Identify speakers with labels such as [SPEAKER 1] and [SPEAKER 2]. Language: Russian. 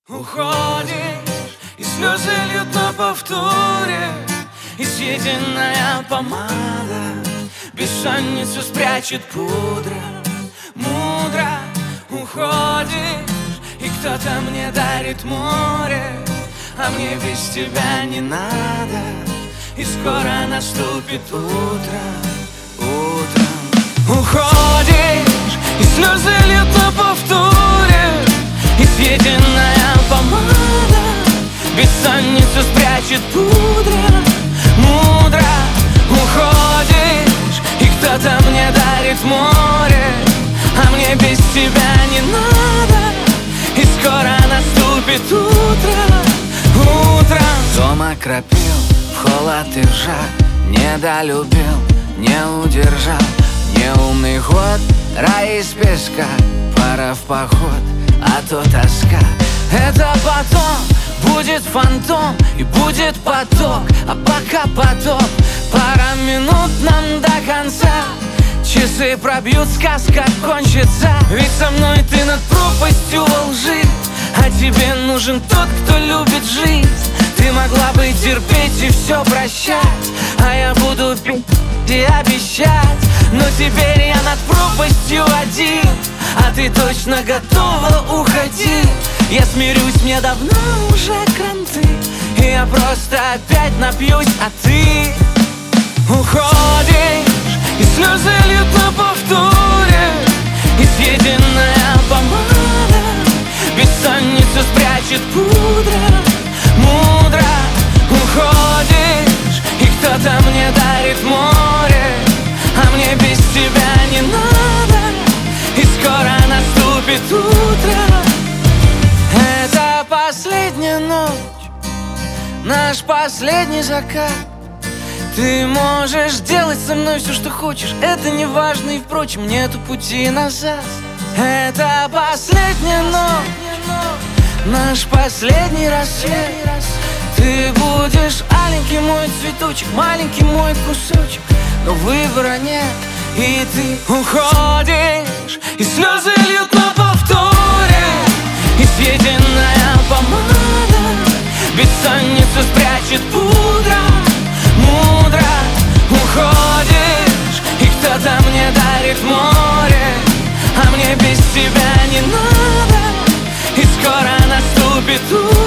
[SPEAKER 1] Уходишь, и слезы льют на повторе, и съеденная помада бессонницу спрячет пудра. Мудро уходишь, и кто-то мне дарит море, а мне без тебя не надо. И скоро наступит утро, утром. Уходишь, и слезы льют на повторе, и съеденная помада бессонницу спрячет пудра. Мудро уходишь, и кто-то мне дарит море, а мне без тебя не надо. И скоро наступит утро, утром. Дома кропил, в холод и в жар, недолюбил, не удержал. Неумный ход, рай из песка, пора в поход, а то тоска. Это потом будет фантом и будет поток, а пока потоп. Пара минут нам до конца, часы пробьют, сказка кончится. Ведь со мной ты над пропастью во лжи, а тебе нужен тот, кто любит жизнь. Ты могла бы терпеть и все прощать, а я буду пить и обещать. Но теперь я над пропастью один, а ты точно готова уходить. Я смирюсь, мне давно уже кранты, и я просто опять напьюсь, а ты уходишь, и слезы льют на повторе, и съеденная помада бессонницу спрячет пудра. Мудро уходишь, и кто-то мне дарит море, а мне без тебя не надо. И скоро наступит утро. Это последняя ночь, наш последний закат. Ты можешь делать со мной все, что хочешь, это не важно, и впрочем, нету пути назад. Это последняя ночь, наш последний рассвет. Ты будешь аленький мой цветочек, маленький мой кусочек, но выбора нет, и ты уходишь, и слезы льют на повторе, и съеденная помада бессонницу спрячет пудра. Мудро уходишь, и кто-то мне дарит море, а мне без тебя не надо. И скоро наступит утро.